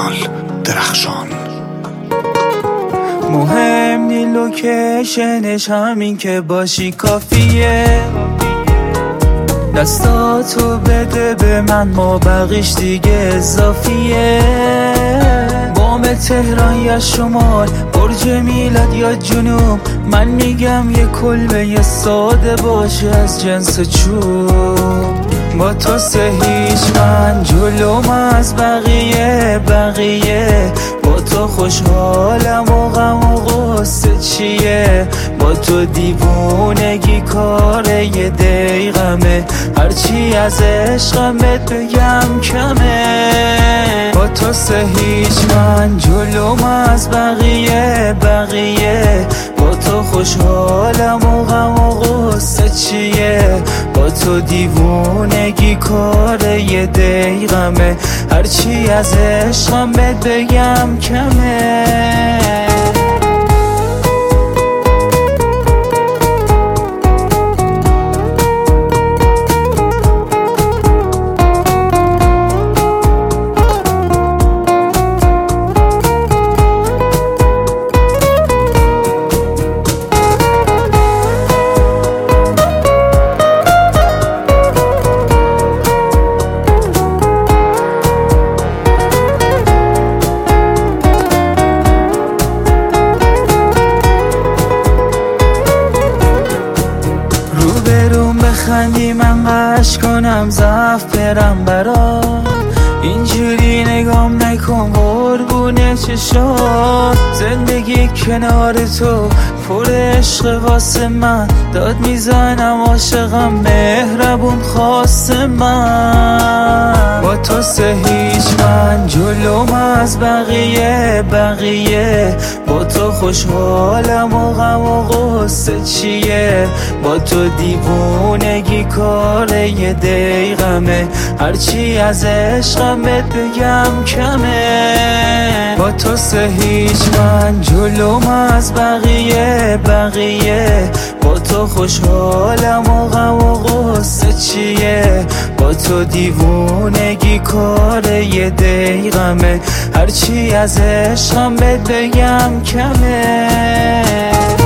کانال درخشان. مهم نی لوکیشنش، همین که باشی کافیه. دستاتو بده به من، ما بقیش دیگه اضافیه. بام تهران یا شمال، برج میلاد یا جنوب، من میگم یه کلبه یه ساده باشه از جنس چوب. با تو هیچ من جلوم از بقیه. با تو خوشحالم و غم و غصه چیه؟ با تو دیوونگی کار یه دقیقمه، هرچی از عشقمت بگم کمه. با تو هیچ من جلوم از بقیه. با تو خوشحالم و غم و غصه چیه؟ با تو دیوونگی کار یه دقیقمه، هرچی از عشقمت بگم کمه. بخندی من قش کنم، ضعف برم برا. اینجوری نگام نکن قربون چشات. زندگی کنار تو پر عشق واسه من، داد میزنم عاشقم مهربون خواست من. با تو هیچ من جلوم از بقیه. با تو خوشحالم و غم و غصه چیه؟ با تو دیوونگی کار یه دقیقمه، هرچی از عشقمت بگم کمه. با تو هیچ من جلوم از بقیه. با تو خوشحالم و غم و غصه چیه؟ با تو دیوونگی کار یه دقیقمه، هرچی از عشقمت بگم کمه.